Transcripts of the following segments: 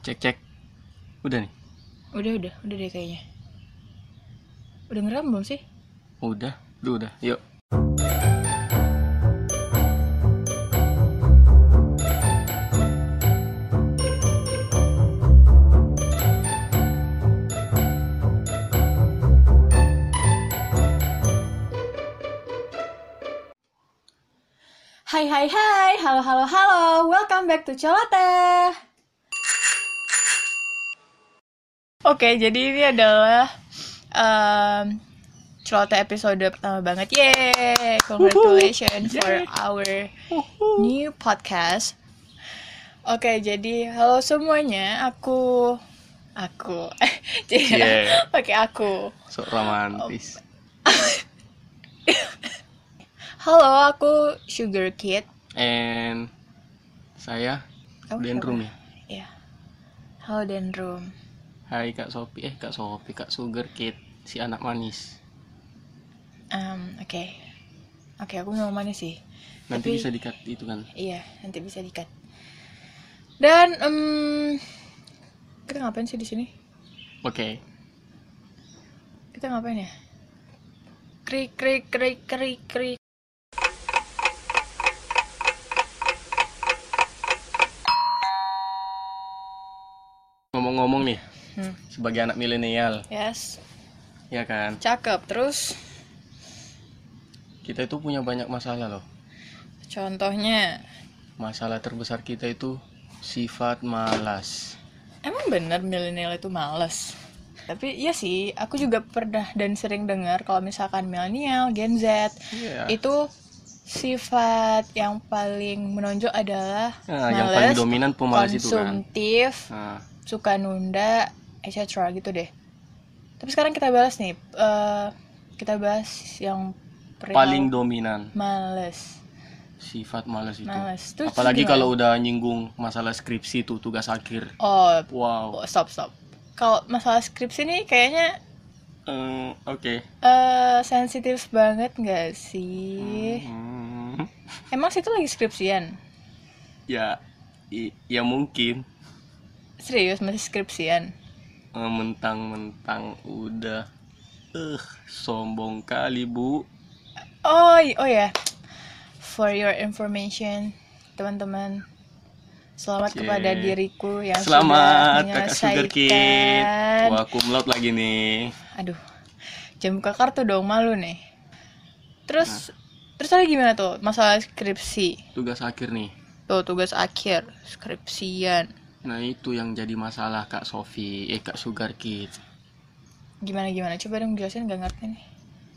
Cek. Udah nih? Udah deh kayaknya. Udah ngeram belum sih? Udah. Yuk. Hai, halo. Welcome back to Celoteh. Oke, jadi ini adalah Celoteh episode pertama banget. Yeay, congratulations for our new podcast. Oke, jadi halo semuanya, aku jadi pakai aku. Sok romantis. Halo, aku Sugar Kid. And saya Denrum ya. Iya. Halo Denrum. Hai Kak Kak Sugar Kid, si anak manis. Oke, aku mau mana sih? Nanti Tapi, bisa di-cut itu kan. Iya, nanti bisa di-cut. Dan kita ngapain sih di sini? Oke. Kita ngapain ya? Krik. Ngomong-ngomong nih, sebagai anak milenial, Yes. ya kan? Cakep. Terus Kita itu punya banyak masalah loh. contohnya, Masalah terbesar kita itu sifat malas. emang bener milenial itu malas? Tapi iya sih, aku juga pernah dan sering dengar kalau misalkan milenial, Gen Z, itu sifat yang paling menonjol adalah yang paling dominan pemalas itu kan. Konsumtif, suka nunda, etc. gitu deh. Tapi sekarang kita bahas nih, kita bahas yang paling dominan. Males. Sifat malas itu. Terus apalagi kalau udah nyinggung masalah skripsi tuh, tugas akhir. Wow. Stop. Kalau masalah skripsi nih kayaknya Oke. sensitif banget nggak sih? Emang situ lagi skripsian? Ya mungkin. Serius masih skripsian? Mentang-mentang udah sombong kali, Bu. Oh ya. For your information, teman-teman, selamat kepada diriku yang selamat, sudah Kakak Sugar Kid. Wah, kumlaut lagi nih. Aduh, jangan buka kartu dong, malu nih. Terus tadi gimana tuh masalah skripsi? Tugas akhir nih. Tuh, tugas akhir, skripsian. Nah, itu yang jadi masalah Kak Kak Sugar Kid. Gimana? Coba dong jelasin, gak ngerti nih.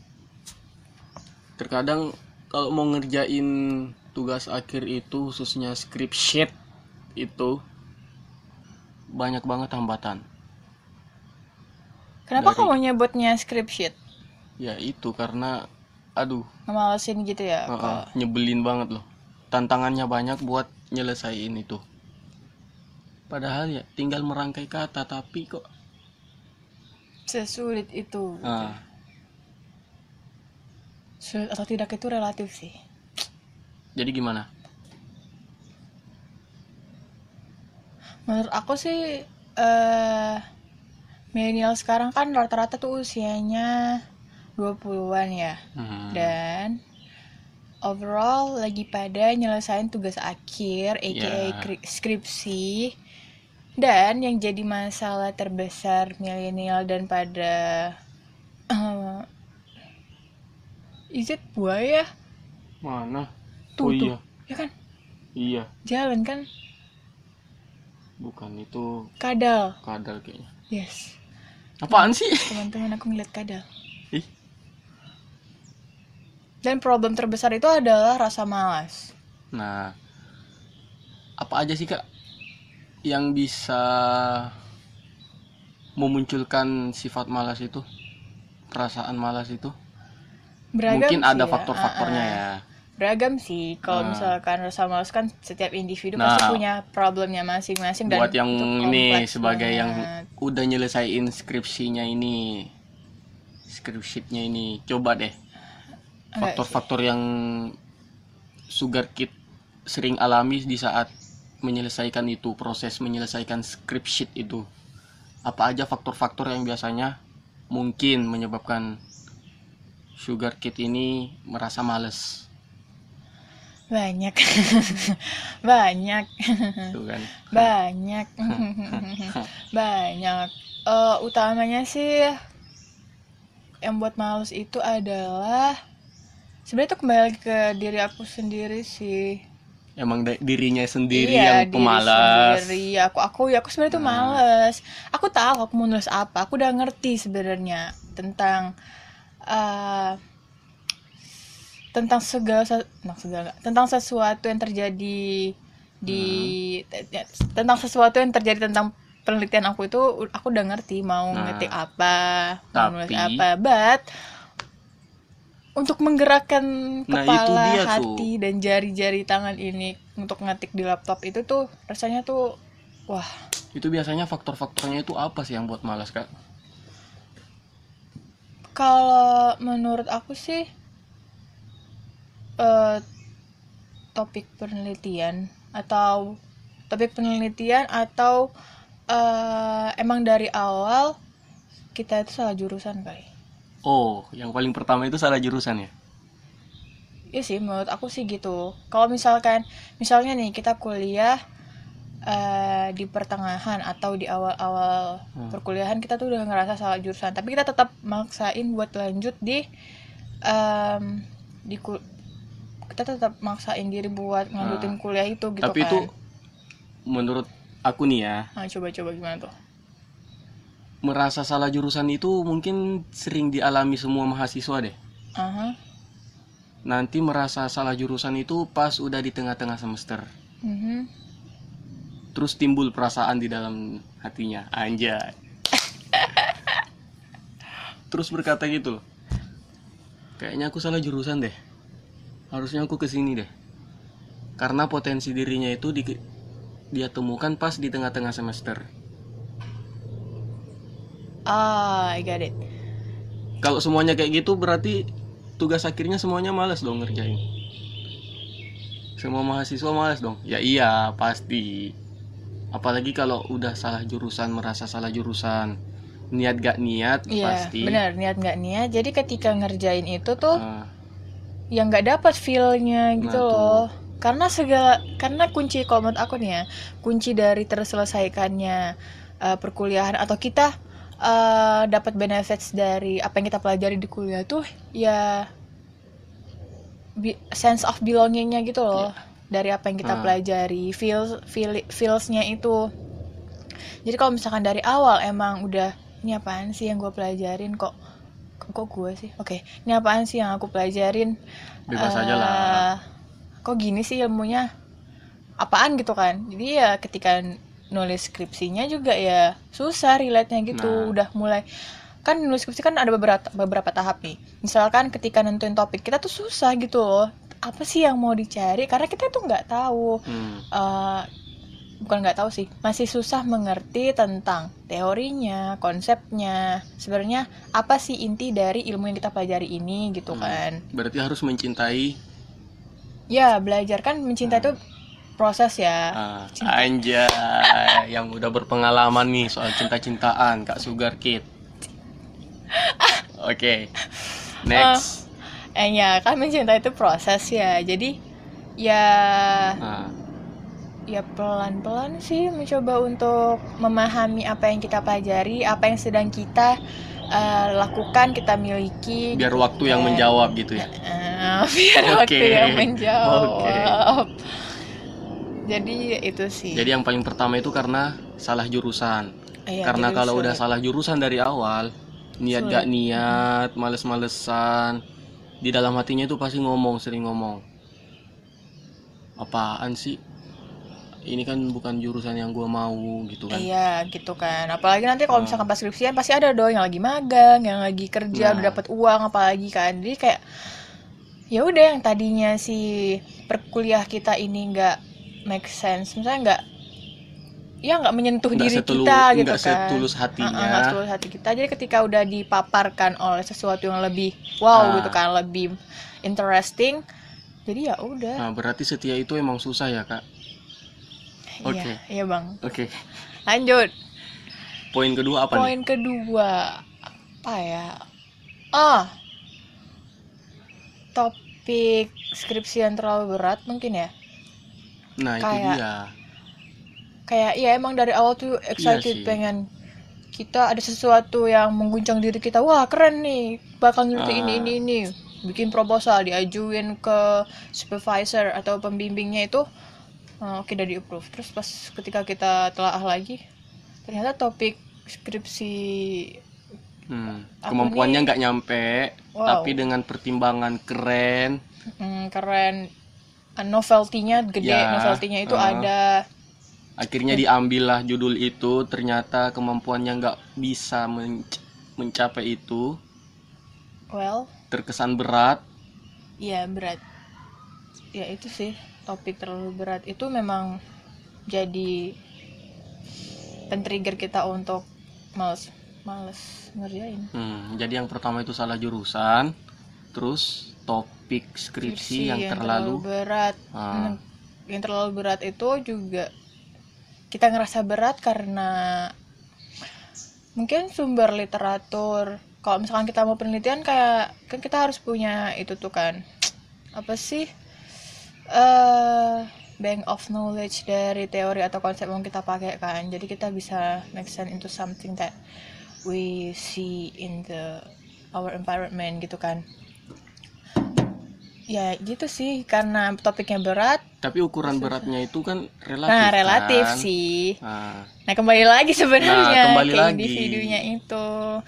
Terkadang kalau mau ngerjain tugas akhir itu, khususnya script sheet itu, banyak banget hambatan. Kenapa kamu nyebutnya script sheet? Ya itu karena ngemalesin gitu ya. Nyebelin banget loh. Tantangannya banyak buat nyelesain itu. Padahal ya tinggal merangkai kata, tapi kok sesulit itu. Sulit atau tidak itu relatif sih. Jadi gimana? Menurut aku sih milenial sekarang kan rata-rata tuh usianya 20-an ya. Dan overall lagi pada nyelesain tugas akhir aka skripsi. Dan yang jadi masalah terbesar milenial dan pada is it buaya? Mana? Tuh, iya. Ya kan? Iya. Jalan kan? Bukan, itu Kadal kayaknya. Yes. Apaan sih? Teman-teman, aku ngeliat kadal. Ih. Dan problem terbesar itu adalah rasa malas. Nah, apa aja sih Kak yang bisa memunculkan sifat malas itu, perasaan malas itu? Beragam mungkin sih ada ya. faktor-faktornya ya. Beragam sih. Kalau misalkan rasa malas kan setiap individu pasti punya problemnya masing-masing. Buat dan yang ini sebagai banget. yang udah nyelesain skripsinya ini, skripsinya ini, coba deh faktor-faktor yang Sugar Kid sering alami di saat menyelesaikan itu, proses menyelesaikan script sheet itu, apa aja faktor-faktor yang biasanya mungkin menyebabkan Sugar Kid ini merasa males? Banyak. Banyak. Tuh kan. Banyak. Banyak. Utamanya sih yang buat males itu adalah sebenarnya itu kembali ke diri aku sendiri sih. Emang dirinya sendiri Iya, yang pemalas. Diri sendiri. Aku sebenarnya tuh males. Aku tahu aku mau nulis apa. Aku udah ngerti sebenarnya tentang tentang sesuatu yang terjadi tentang sesuatu yang terjadi tentang penelitian aku itu. Aku udah ngerti mau ngetik apa, mau nulis apa, but untuk menggerakkan kepala, hati, dan jari-jari tangan ini untuk ngetik di laptop itu tuh rasanya tuh wah. Itu biasanya faktor-faktornya itu apa sih yang buat malas, Kak? Kalau menurut aku sih topik penelitian atau emang dari awal kita itu salah jurusan kali. Oh, yang paling pertama itu salah jurusan ya? Iya sih, menurut aku sih gitu. Kalau misalnya nih kita kuliah di pertengahan atau di awal-awal perkuliahan kita tuh udah ngerasa salah jurusan, tapi kita tetap maksain buat lanjut kita tetap maksain diri buat ngelanjutin kuliah itu gitu. Tapi kan. Itu menurut aku nih ya. Coba gimana tuh? Merasa salah jurusan itu mungkin sering dialami semua mahasiswa deh. Nanti merasa salah jurusan itu pas udah di tengah-tengah semester. Terus timbul perasaan di dalam hatinya, anjay. Terus berkata gitu loh, kayaknya aku salah jurusan deh. Harusnya aku kesini deh. Karena potensi dirinya itu dia temukan pas di tengah-tengah semester. I got it. Kalau semuanya kayak gitu berarti tugas akhirnya semuanya malas dong ngerjain. Semua mahasiswa malas dong. Ya iya pasti. Apalagi kalau udah salah jurusan, merasa salah jurusan, niat gak niat pasti. Iya benar, niat gak niat. Jadi ketika ngerjain itu tuh yang gak dapat feel-nya gitu loh. Karena kunci, kalau menurut aku nih ya, kunci dari terselesaikannya perkuliahan atau kita dapat benefits dari apa yang kita pelajari di kuliah tuh ya sense of belonging-nya gitu loh. Dari apa yang kita pelajari, feels-nya itu. Jadi kalau misalkan dari awal emang udah ini apaan sih yang gue pelajarin, kok gue sih, oke, ini apaan sih yang aku pelajarin, bebas aja lah, kok gini sih ilmunya, apaan gitu kan. Jadi ya ketika nulis skripsinya juga ya susah relate-nya gitu. Udah mulai kan nulis skripsi kan ada beberapa tahap nih. Misalkan ketika nentuin topik kita tuh susah gitu loh, apa sih yang mau dicari, karena kita tuh nggak tahu, bukan nggak tahu sih, masih susah mengerti tentang teorinya, konsepnya, sebenarnya apa sih inti dari ilmu yang kita pelajari ini gitu kan. Berarti harus mencintai. Ya belajar kan, mencintai itu proses ya. Anjay, yang udah berpengalaman nih soal cinta-cintaan Kak Sugar Kid. Oke, next. Ya kan mencintai itu proses ya. Jadi ya ya pelan-pelan sih mencoba untuk memahami apa yang kita pelajari, apa yang sedang kita lakukan, kita miliki. Biar waktu yang menjawab gitu ya. Biar waktu yang menjawab. Jadi itu sih. Jadi yang paling pertama itu karena salah jurusan. Karena kalau udah salah jurusan dari awal, niat gak niat, males-malesan, di dalam hatinya itu pasti sering ngomong, apaan sih, ini kan bukan jurusan yang gue mau gitu kan. Iya gitu kan. Apalagi nanti kalau misalkan pas skripsian pasti ada dong yang lagi magang, yang lagi kerja, udah dapat uang apalagi kan. Jadi kayak ya udah, yang tadinya si perkuliah kita ini nggak make sense, misalnya nggak menyentuh diri kita gitu kan, nggak setulus hatinya, nggak setulus hati kita. Jadi ketika udah dipaparkan oleh sesuatu yang lebih gitu kan, lebih interesting, jadi ya udah. Berarti setia itu emang susah ya Kak? Oke. Iya bang. Oke. Lanjut. Poin kedua apa nih? Poin kedua apa ya? Topik skripsi yang terlalu berat mungkin ya. Nah itu dia. Kayak iya emang dari awal tuh excited pengen kita ada sesuatu yang mengguncang diri kita. Wah keren nih, bakal ngerti ini. Bikin proposal, diajuin ke supervisor atau pembimbingnya itu, oke udah di-approve. Terus pas ketika kita telaah lagi, ternyata topik skripsi kemampuannya nggak nyampe, tapi dengan pertimbangan keren, novelty-nya gede, novelty-nya itu ada. Akhirnya diambillah judul itu, ternyata kemampuannya nggak bisa mencapai itu. Terkesan berat. Iya berat. Ya itu sih, topik terlalu berat itu memang jadi pen-trigger kita untuk males ngerjain. Jadi yang pertama itu salah jurusan, terus topik skripsi yang terlalu berat. Yang terlalu berat itu juga kita ngerasa berat karena mungkin sumber literatur. Kalau misalkan kita mau penelitian kayak kan kita harus punya itu tuh kan, apa sih, bank of knowledge dari teori atau konsep yang kita pakai kan. Jadi kita bisa make sense into something that we see in our environment gitu kan. Ya gitu sih, karena topiknya berat. Tapi ukuran beratnya itu kan relatif. Nah relatif kan? Sih. Nah kembali lagi sebenarnya ke individunya itu,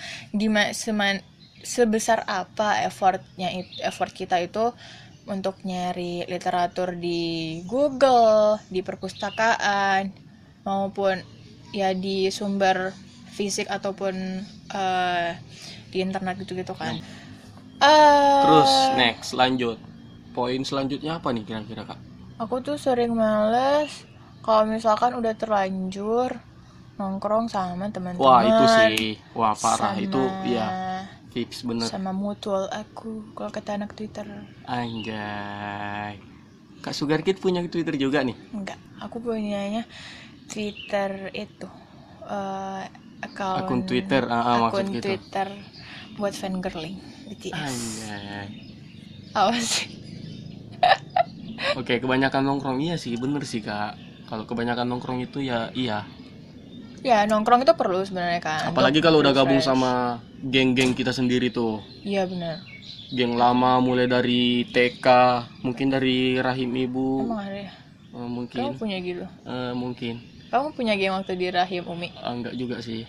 sebesar apa effort kita itu untuk nyari literatur di Google, di perpustakaan, maupun ya di sumber fisik ataupun di internet gitu kan. Terus next lanjut. Poin selanjutnya apa nih kira-kira Kak? Aku tuh sering males kalau misalkan udah terlanjur nongkrong sama teman-teman. Wah itu sih, wah parah itu ya, fix bener. Sama mutual aku, kalau kata anak Twitter. Anjay. Kak Sugar Kid punya Twitter juga nih? Enggak, aku punyanya Twitter itu, akun Twitter, akun Twitter buat fangirling BTS. Anjay. Awas sih. Oke, kebanyakan nongkrong iya sih, bener sih Kak. Kalau kebanyakan nongkrong itu ya iya. Ya nongkrong itu perlu sebenarnya kan. Apalagi kalau udah gabung sama geng-geng kita sendiri tuh. Iya benar. Geng lama mulai dari TK, mungkin dari rahim ibu. Emang ada ya? Mungkin. Kamu punya gitu? Mungkin. Kamu punya geng waktu di rahim Umi? Enggak juga sih.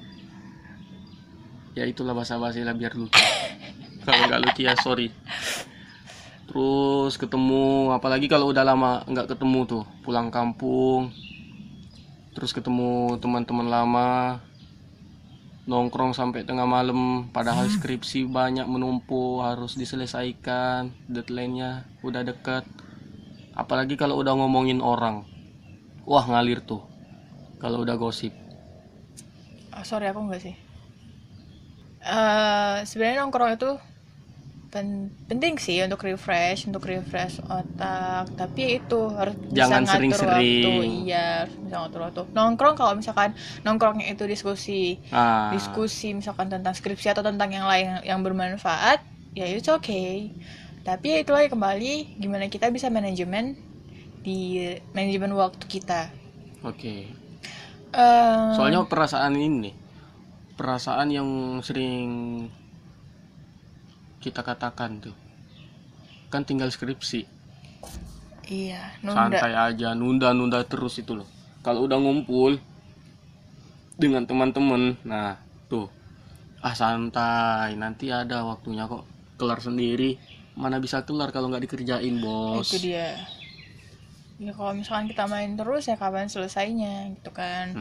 Ya itulah basa-basi lah biar lucu. Kalau nggak lucu ya sorry. Terus ketemu, apalagi kalau udah lama nggak ketemu tuh, pulang kampung, terus ketemu teman-teman lama, nongkrong sampai tengah malam, padahal skripsi banyak menumpuk harus diselesaikan, deadline-nya udah deket. Apalagi kalau udah ngomongin orang, wah ngalir tuh kalau udah gosip. Sorry aku enggak sih. Sebenarnya nongkrong itu penting sih untuk refresh otak, tapi itu harus jangan bisa ngatur sering-sering waktu. Iya, harus bisa ngatur waktu. Nongkrong kalau misalkan nongkrongnya itu diskusi misalkan tentang skripsi atau tentang yang lain yang bermanfaat, ya it's okay. Tapi itu lagi kembali gimana kita bisa manajemen waktu kita. Oke. Soalnya perasaan yang sering kita katakan tuh kan tinggal skripsi. Iya, santai aja, nunda terus itu loh. Kalau udah ngumpul dengan teman-teman, nah tuh santai, nanti ada waktunya kok kelar sendiri. Mana bisa kelar kalau nggak dikerjain bos. Itu dia ya, kalau misalkan kita main terus ya kapan selesainya gitu kan.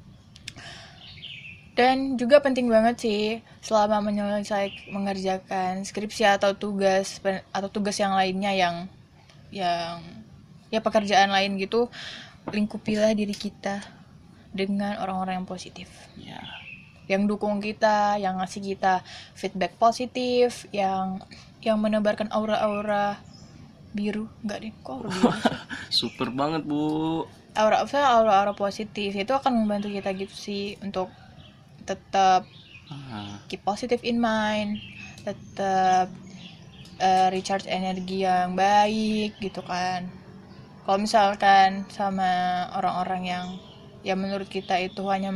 Dan juga penting banget sih selama mengerjakan skripsi atau tugas yang lainnya yang ya pekerjaan lain gitu, lingkupilah diri kita dengan orang-orang yang positif. Ya. Yang dukung kita, yang ngasih kita feedback positif, yang menebarkan aura-aura biru. Enggak deh, kok aura biru sih? Super banget, Bu. aura positif itu akan membantu kita gitu sih untuk tetap keep positive in mind, tetap recharge energi yang baik gitu kan. Kalau misalkan sama orang-orang yang menurut kita itu hanya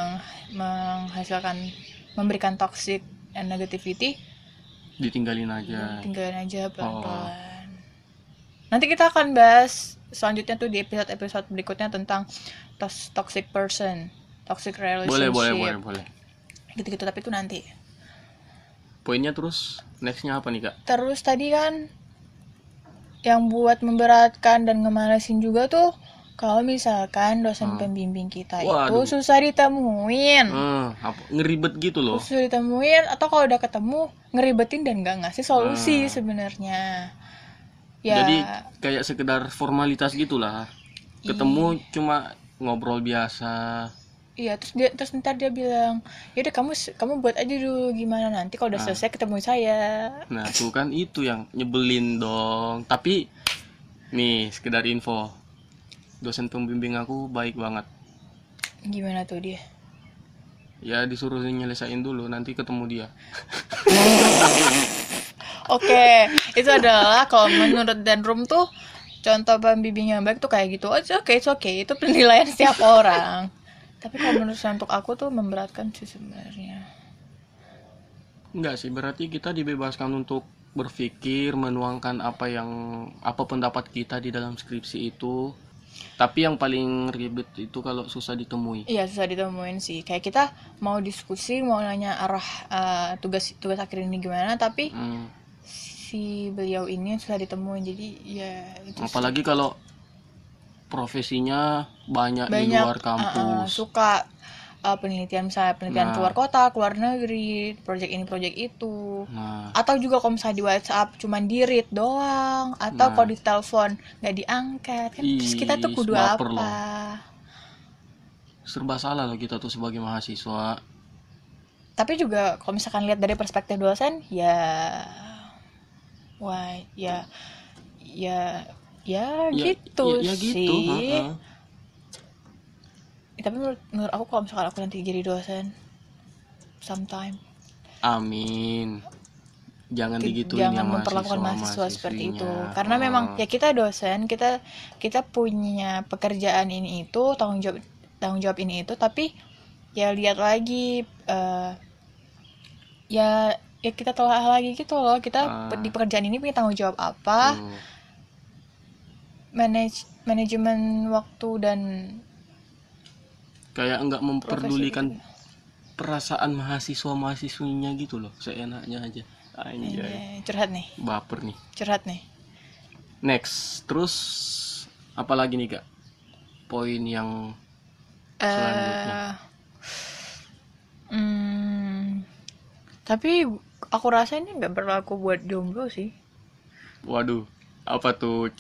memberikan toxic and negativity, ditinggalin aja pelan-pelan. Nanti kita akan bahas selanjutnya tuh di episode berikutnya tentang toxic person, toxic relationship. Boleh. Gitu-gitu, tapi itu nanti. Poinnya terus nextnya apa nih Kak? Terus tadi kan yang buat memberatkan dan ngemalesin juga tuh kalau misalkan dosen pembimbing kita itu susah ditemuin. Ngeribet gitu loh. Susah ditemuin, atau kalau udah ketemu ngeribetin dan gak ngasih solusi sebenarnya. Ya. Jadi kayak sekedar formalitas gitulah. Ketemu cuma ngobrol biasa. Iya, terus ntar dia bilang, yaudah kamu buat aja dulu gimana, nanti kalau udah selesai ketemu saya. Nah tuh kan itu yang nyebelin dong. Tapi nih sekedar info, dosen pembimbing aku baik banget. Gimana tuh dia? Ya disuruh nyelesain dulu, nanti ketemu dia. Oke, itu adalah kalau menurut Danrum tuh contoh pembimbing yang baik tuh kayak gitu. Oke, itu penilaian setiap orang. Tapi kalau menurut untuk aku tuh memberatkan sih sebenarnya. Enggak sih, berarti kita dibebaskan untuk berpikir, menuangkan apa pendapat kita di dalam skripsi itu. Tapi yang paling ribet itu kalau susah ditemui. Iya, susah ditemuin sih. Kayak kita mau diskusi, mau nanya arah tugas akhir ini gimana, tapi si beliau ini susah ditemuin. Jadi ya itu. Apalagi sih. Kalau profesinya banyak di luar kampus. Suka penelitian, misalnya penelitian keluar kota, keluar negeri, proyek ini proyek itu. Atau juga kalau misalnya di WhatsApp cuman di-read doang, atau kalau di telepon nggak diangkat kan. Terus kita tuh kudu apa? Loh. Serba salah loh kita tuh sebagai mahasiswa. Tapi juga kalau misalkan lihat dari perspektif dosen, ya gitu sih. Tapi menurut aku kalau misalkan aku nanti jadi dosen sometime, amin, jangan digituin, jangan memperlakukan mahasiswa seperti itu. Karena memang ya kita dosen, kita punya pekerjaan ini itu, tanggung jawab ini itu. Tapi ya lihat lagi, ya kita telah lagi gitu loh, kita di pekerjaan ini punya tanggung jawab apa, manajemen waktu, dan kayak nggak memperdulikan perasaan mahasiswinya gitu loh, seenaknya aja. Anjay. Curhat nih. Baper nih. Curhat nih. Next, terus apa lagi nih Kak? Poin yang selanjutnya. Tapi aku rasa ini nggak berlaku buat jomblo sih. Waduh, apa tuh?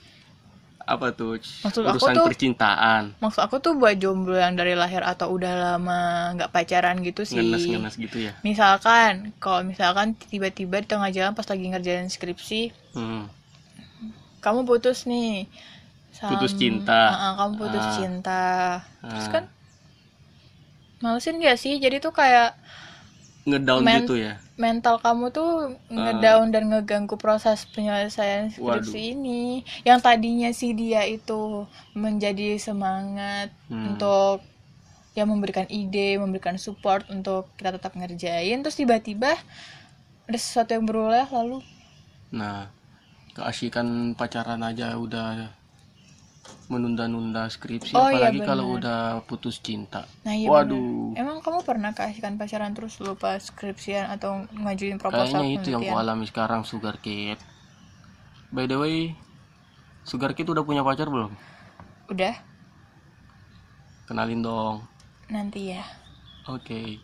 Maksud urusan aku tuh, percintaan. Maksud aku tuh buat jomblo yang dari lahir atau udah lama nggak pacaran gitu sih. Ngenes gitu ya. Misalkan tiba-tiba di tengah jalan pas lagi ngerjain skripsi, kamu putus nih. Putus cinta. Kamu putus cinta. Terus kan malesin gak sih? Jadi tuh kayak ngedown gitu ya. Mental kamu tuh ngedown dan ngeganggu proses penyelesaian skripsi ini. Yang tadinya sih dia itu menjadi semangat untuk ya memberikan ide, memberikan support untuk kita tetap ngerjain, terus tiba-tiba ada sesuatu yang berulah lalu. Nah, keasikan pacaran aja udah menunda-nunda skripsi, apalagi kalau udah putus cinta. Nah, iya. Waduh. Bener. Emang kamu pernah keasikan pacaran terus lupa skripsian atau ngajuin proposal? Kayaknya itu yang aku alami sekarang, Sugar Kid. By the way, Sugar Kid udah punya pacar belum? Udah. Kenalin dong. Nanti ya. Oke.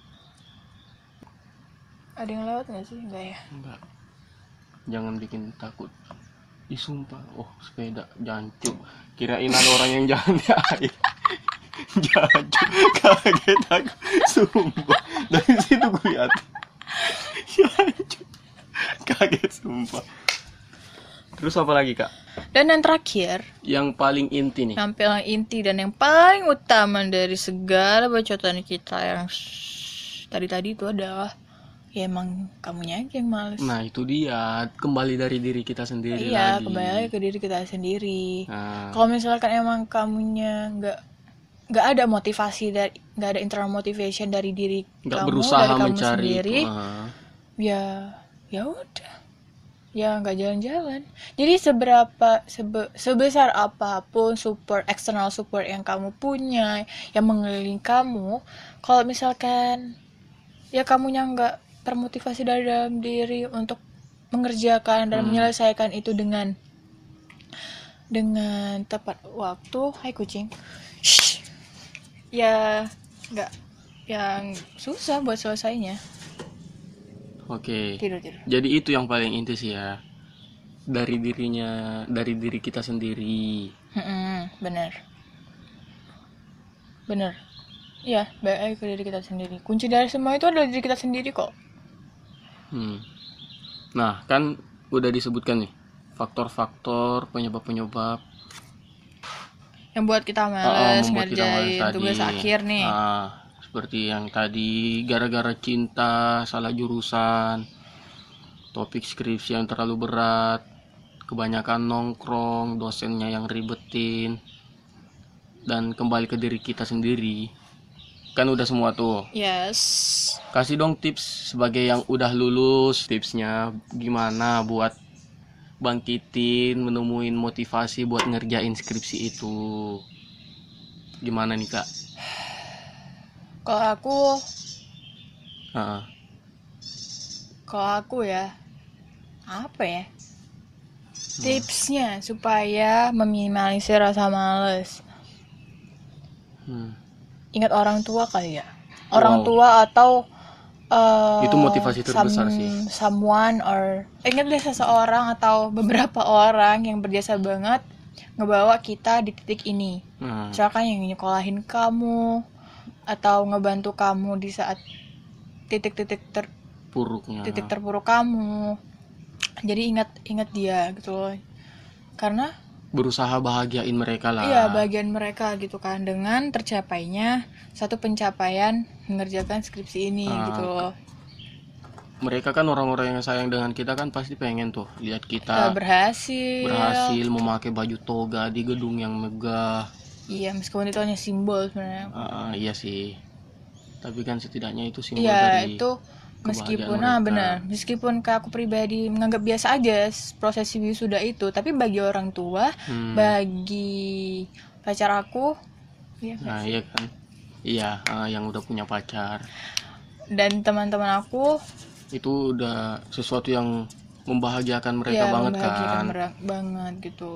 Ada yang lewat nggak sih? Enggak ya? Enggak. Jangan bikin takut. Ih sumpah, sepeda jancuk. Kirain ada orang yang jalan di air. Jancuk, kaget aku. Sumpah, dari situ gue lihat. Jancuk, kaget sumpah. Terus apa lagi Kak? Dan yang terakhir, Yang paling inti nih. yang paling inti dan yang paling utama dari segala bacotan kita yang tadi itu adalah ya emang kamunya aja yang males. Nah itu dia, kembali dari diri kita sendiri Iya, lagi. kembali lagi ke diri kita sendiri. Nah, Kalau misalkan emang kamunya nggak ada motivasi dari nggak ada internal motivation dari diri nggak kamu, berusaha dari kamu mencari sendiri, itu. ya udah, ya nggak jalan-jalan. Jadi sebesar apapun external support yang kamu punya, yang mengelilingi kamu, kalau misalkan ya kamunya nggak termotivasi dari dalam diri untuk mengerjakan dan menyelesaikan itu dengan tepat waktu, hai kucing, ya nggak, yang susah buat selesainya. Oke. Tidur. Jadi itu yang paling inti sih ya. Dari diri kita sendiri. Bener. Ya, baik lagi ke diri kita sendiri. Kunci dari semua itu adalah diri kita sendiri kok. Nah, kan udah disebutkan nih faktor-faktor penyebab yang buat kita males membuat kita males ngerjain tadi. tugas akhir nih. Seperti yang tadi, gara-gara cinta, salah jurusan, topik skripsi yang terlalu berat, kebanyakan nongkrong, dosennya yang ribetin, dan kembali ke diri kita sendiri. Kan udah semua tuh. Yes. Kasih dong tips sebagai yang udah lulus, tipsnya gimana buat bangkitin, menemuin motivasi buat ngerjain skripsi itu. Gimana nih Kak? Kalau aku ya, apa ya? Tipsnya supaya meminimalisir rasa males. Ingat orang tua kali ya. Orang tua atau itu motivasi terbesar sih. Someone or ingat deh, seseorang atau beberapa orang yang berjasa banget ngebawa kita di titik ini. Misalkan yang nyekolahin kamu atau ngebantu kamu di saat titik-titik terpuruk kamu. Jadi ingat dia gitu loh. Karena berusaha bahagiain mereka lah. Iya, bagian mereka gitu kan, dengan tercapainya satu pencapaian mengerjakan skripsi ini gitu loh. Mereka kan orang-orang yang sayang dengan kita kan pasti pengen tuh lihat kita berhasil memakai baju toga di gedung yang megah. Iya, meskipun itu hanya simbol sebenarnya. Iya sih. Tapi kan setidaknya itu simbol Iya, dari itu meskipun kayak aku pribadi menganggap biasa aja prosesi wisuda itu, tapi bagi orang tua, bagi pacar aku, iya kan, iya, yang udah punya pacar dan teman-teman aku, itu udah sesuatu yang membahagiakan mereka banget kan. Banget gitu.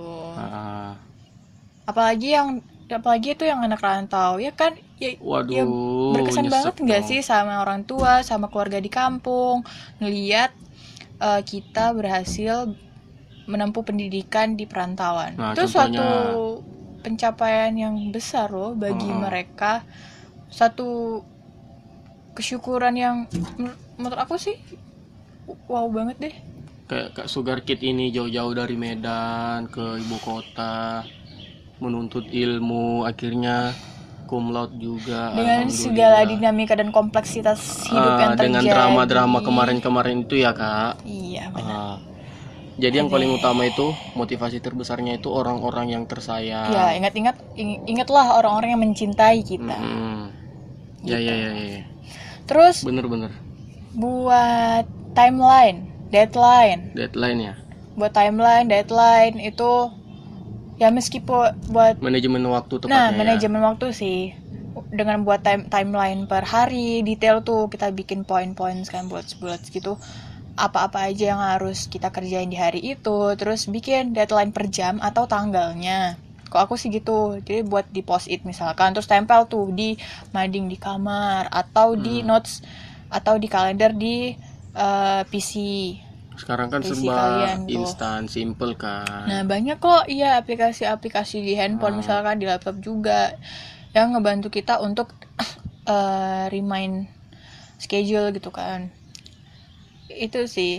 Apalagi itu yang anak rantau ya kan, ya berkesan banget nggak sih sama orang tua, sama keluarga di kampung, ngelihat kita berhasil menempuh pendidikan di perantauan. Itu suatu pencapaian yang besar loh bagi mereka, satu kesyukuran yang menurut aku sih wow banget deh. Kayak Sugar Kid ini jauh-jauh dari Medan ke ibu kota menuntut ilmu, akhirnya cum laude juga dengan segala dinamika dan kompleksitas hidup yang terjadi, dengan drama-drama kemarin itu ya Kak. Iya benar. Jadi yang paling utama itu motivasi terbesarnya itu orang-orang yang tersayang. Ya, ingatlah orang-orang yang mencintai kita. Gitu. Ya. Terus bener. Buat deadline ya. Buat deadline itu ya meskipun buat manajemen waktu tepatnya. Manajemen waktu sih. Dengan buat timeline per hari, detail tuh kita bikin poin-poin kan buat gitu. Apa-apa aja yang harus kita kerjain di hari itu, terus bikin deadline per jam atau tanggalnya. Kok aku sih gitu. Jadi buat di post-it misalkan, terus tempel tuh di mading di kamar atau di notes atau di kalender di PC. Sekarang kan serba instan, simple kan. Nah banyak kok aplikasi-aplikasi di handphone, misalkan di laptop juga, yang ngebantu kita untuk remind schedule gitu kan. Itu sih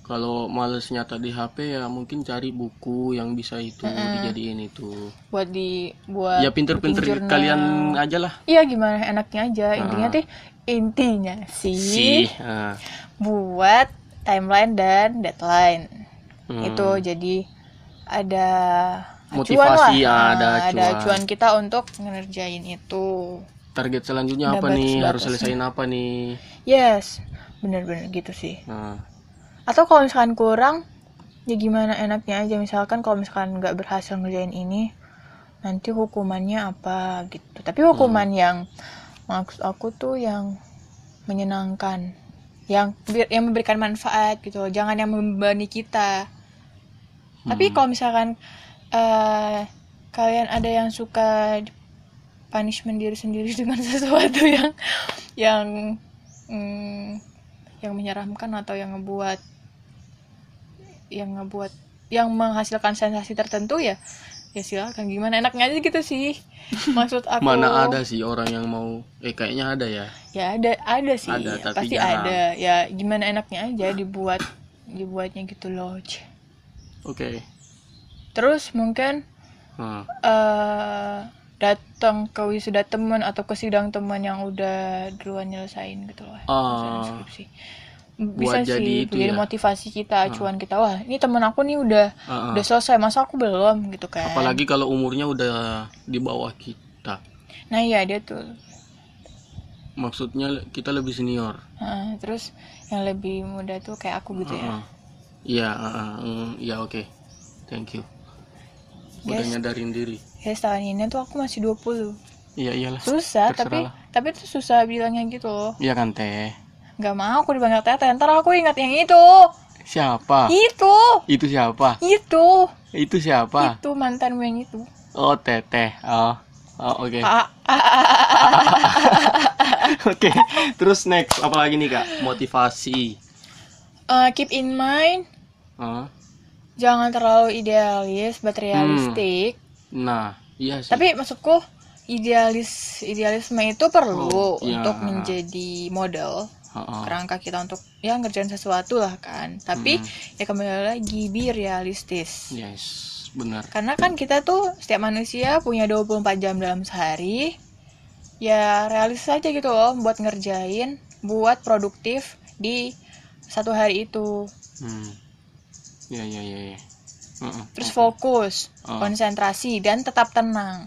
Kalau males nyata di HP ya mungkin cari buku yang bisa itu dijadiin itu. Buat ya pinter-pinter kalian aja lah. Iya, gimana enaknya aja. Intinya sih buat timeline dan deadline. Itu jadi ada motivasi acuan lah. Ada acuan kita untuk ngerjain itu. Target selanjutnya apa nih? Harus selesaiin apa nih? Yes, bener-bener gitu sih. Atau kalau misalkan kurang, ya gimana enaknya aja. Misalkan kalau misalkan nggak berhasil ngerjain ini, nanti hukumannya apa gitu. Tapi hukuman yang maksud aku tuh yang menyenangkan, yang memberikan manfaat gitu. Jangan yang membebani kita. Tapi kalau misalkan kalian ada yang suka punishment diri sendiri dengan sesuatu yang menyeramkan atau yang menghasilkan sensasi tertentu, ya silakan. Gimana enaknya aja gitu sih. Maksud aku mana ada sih orang yang mau kayaknya ada ya. Ya ada sih. Pasti jarang. Ada. Ya gimana enaknya aja dibuatnya gitu loh. Oke. Terus mungkin datang ke wisuda teman atau ke sidang teman yang udah duluan nyelesain gitu loh. Skripsi. Bisa buat sih jadi motivasi kita, acuan kita. Wah, ini temen aku nih udah selesai, masa aku belum gitu kan. Apalagi kalau umurnya udah di bawah kita. Nah iya, dia tuh maksudnya kita lebih senior. Terus yang lebih muda tuh kayak aku gitu ya. Iya, oke. Thank you. Udah nyadarin diri. Guys, tahun ini tuh aku masih 20. Iya iyalah. Susah, tapi tuh susah bilangnya gitu loh. Iya kan, Teh. Gak mau aku dipanggil Teteh, ntar aku ingat yang itu. Siapa? Itu siapa? Itu siapa? Itu mantanmu yang itu. Oh, Teteh. Oke. Oke. Terus next apa lagi nih, Kak? Motivasi. Keep in mind. Jangan terlalu idealis, but realistik. Nah, iya sih. Tapi maksudku idealisme itu perlu untuk menjadi model kerangka kita untuk ngerjain sesuatu lah kan. Tapi ya kembali lagi, be realistis. Yes, benar. Karena kan kita tuh setiap manusia punya 24 jam dalam sehari. Ya realistis aja gitu loh buat ngerjain, buat produktif di satu hari itu. Ya. Terus fokus, konsentrasi dan tetap tenang.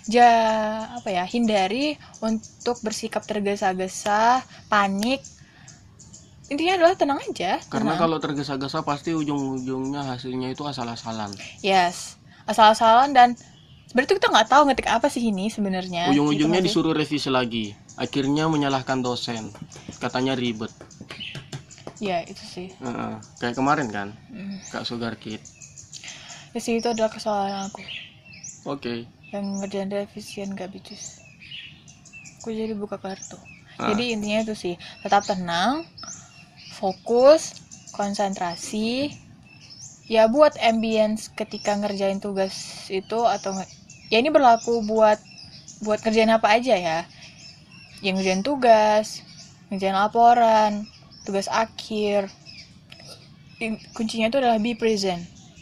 Hindari untuk bersikap tergesa-gesa, panik. Intinya adalah tenang aja. Karena kalau tergesa-gesa pasti ujung-ujungnya hasilnya itu asal-asalan. Yes, asal-asalan, dan sebenarnya kita nggak tahu ngetik apa sih ini sebenarnya. Ujung-ujungnya gitu disuruh revisi lagi. Akhirnya menyalahkan dosen. Katanya ribet. Ya itu sih. Kayak kemarin kan, Kak Sugarkit. Ya sih, itu adalah kesalahan aku. Oke. Yang ngerjain revisian gak becus. Aku jadi buka kartu. Jadi intinya itu sih, tetap tenang, fokus, konsentrasi. Ya buat ambience ketika ngerjain tugas itu, atau ya ini berlaku buat ngerjain apa aja ya. Yang ngerjain tugas, ngerjain laporan, tugas akhir. Kuncinya itu adalah be present.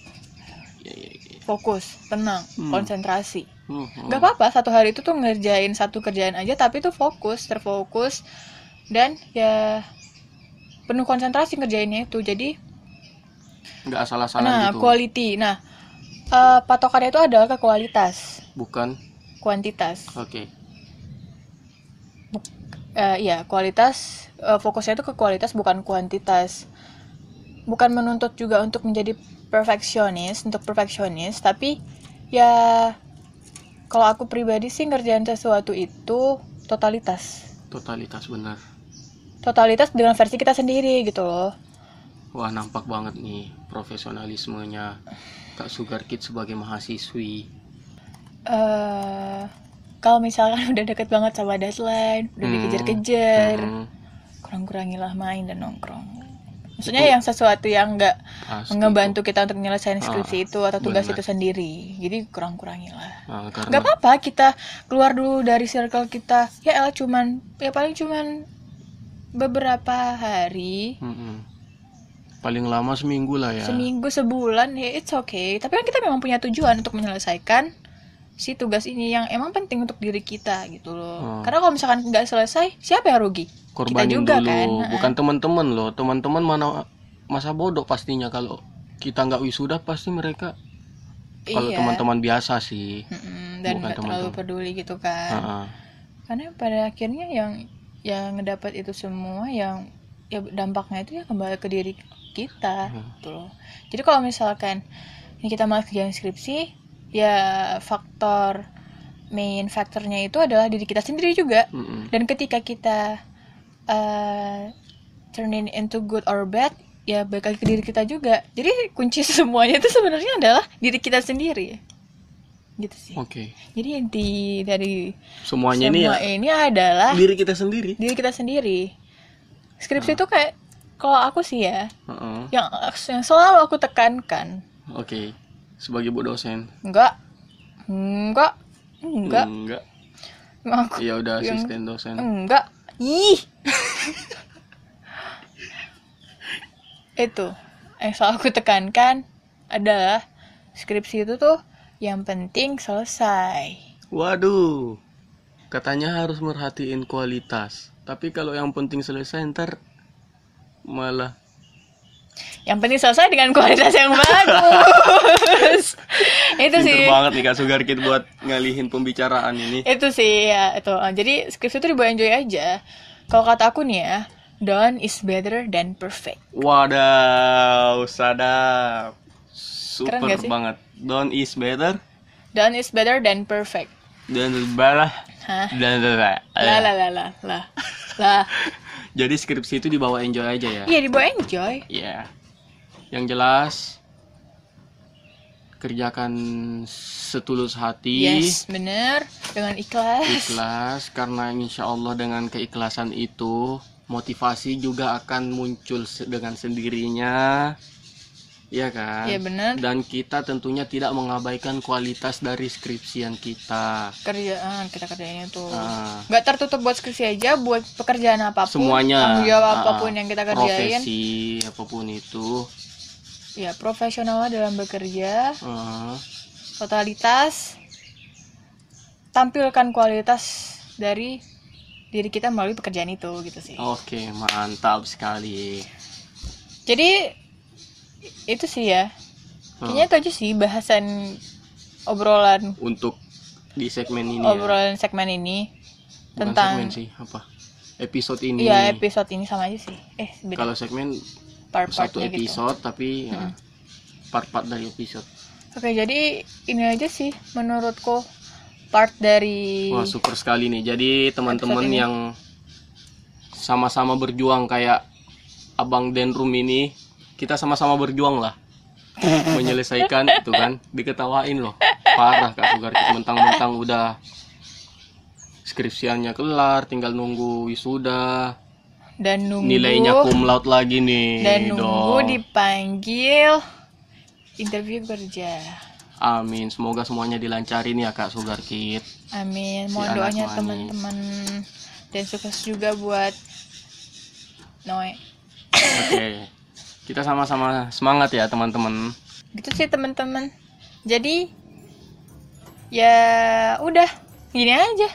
Fokus, tenang, konsentrasi. Gak apa-apa satu hari itu tuh ngerjain satu kerjaan aja, tapi tuh terfokus, dan ya penuh konsentrasi ngerjainnya itu. Jadi nggak asal-asalan gitu. Quality. Patokannya itu adalah ke kualitas, bukan kuantitas. Oke. Kualitas. Fokusnya itu ke kualitas, bukan kuantitas. Bukan menuntut juga untuk menjadi perfeksionis, tapi ya kalau aku pribadi sih ngerjain sesuatu itu totalitas benar. Totalitas dengan versi kita sendiri gitu loh. Wah, nampak banget nih profesionalismenya Kak Sugarkit sebagai mahasiswi. Kalau misalkan udah deket banget sama deadline, udah dikejar-kejar, kurang-kurangilah main dan nongkrong. Maksudnya yang sesuatu yang nggak ngebantu kita untuk menyelesaikan skripsi itu atau tugas itu sendiri. Jadi kurang-kurangilah. Nggak apa-apa kita keluar dulu dari circle kita. Paling cuman beberapa hari. Paling lama seminggu lah ya. Seminggu, sebulan, ya it's okay. Tapi kan kita memang punya tujuan untuk menyelesaikan si tugas ini yang emang penting untuk diri kita gitu loh. Karena kalau misalkan nggak selesai, siapa yang rugi? Korbanin kita juga dulu, kan. bukan teman-teman loh. Teman-teman mana masa bodoh pastinya kalau kita nggak wisuda pasti mereka. Kalau teman-teman biasa sih. Dan nggak terlalu peduli gitu kan. Karena pada akhirnya yang ngedapat itu semua yang ya dampaknya itu ya kembali ke diri kita gitu loh. Jadi kalau misalkan ini kita malas kerjaan skripsi, ya main faktornya itu adalah diri kita sendiri juga. Dan ketika kita turning into good or bad, ya balik lagi ke diri kita juga. Jadi kunci semuanya itu sebenarnya adalah diri kita sendiri, gitu sih. Jadi inti dari semuanya ini adalah diri kita sendiri. Skripsi itu kayak kalau aku sih ya, yang selalu aku tekankan. Sebagai bu dosen. Enggak. Aku ya udah asisten dosen. Enggak. Ih. Itu yang selalu aku tekankan adalah skripsi itu tuh yang penting selesai. Waduh. Katanya harus merhatiin kualitas. Tapi kalau yang penting selesai ntar malah yang penting selesai dengan kualitas yang bagus. Itu sih. Pinter banget nih Kak Sugarkit buat ngalihin pembicaraan ini. Itu sih ya itu. Jadi skripsi itu dibawa enjoy aja. Kalau kata aku nih ya, done is better than perfect. Wadaw, sadap. Super banget. Done is better than perfect. Dan balah. Lah. Jadi skripsi itu dibawa enjoy aja ya? Iya, dibawa enjoy. Iya. Yang jelas kerjakan setulus hati. Yes, bener. Dengan ikhlas. Ikhlas, karena insya Allah dengan keikhlasan itu motivasi juga akan muncul dengan sendirinya. Iya kan? Iya benar. Dan kita tentunya tidak mengabaikan kualitas dari skripsian kita. Kerjaan kita kerjain itu nggak tertutup buat skripsi aja, buat pekerjaan apapun. Semuanya. Tanggung jawab apapun yang kita kerjain. Profesi apapun itu. Ya profesional dalam bekerja. Totalitas. Tampilkan kualitas dari diri kita melalui pekerjaan itu gitu sih. Oke, mantap sekali. Jadi itu sih ya. Kayaknya itu aja sih bahasan obrolan untuk di segmen ini. Obrolan segmen ini. Bukan tentang segmen sih, apa? Episode ini. Iya, episode ini sama aja sih. Beda. Kalau segmen satu episode gitu. Tapi ya, part-part dari episode. Oke, jadi ini aja sih menurutku part dari. Wah, super sekali nih. Jadi teman-teman yang sama-sama berjuang kayak Abang Denrum ini, kita sama-sama berjuang lah menyelesaikan itu kan. Diketawain loh, parah Kak Sugarkit, mentang-mentang udah skripsiannya kelar, tinggal nunggu wisuda dan nunggu nilainya cum laude lagi nih, dan nunggu dipanggil interview kerja. Amin, semoga semuanya dilancarin ya Kak Sugarkit. Amin, mohon doanya teman-teman, dan sukses juga buat Noe. Oke. Kita sama-sama semangat ya teman-teman. Gitu sih teman-teman. Jadi ya udah gini aja.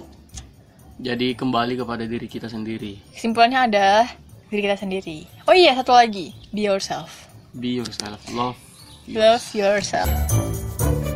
Jadi kembali kepada diri kita sendiri. Kesimpulannya adalah diri kita sendiri. Oh iya, satu lagi, be yourself. Be yourself, love yourself.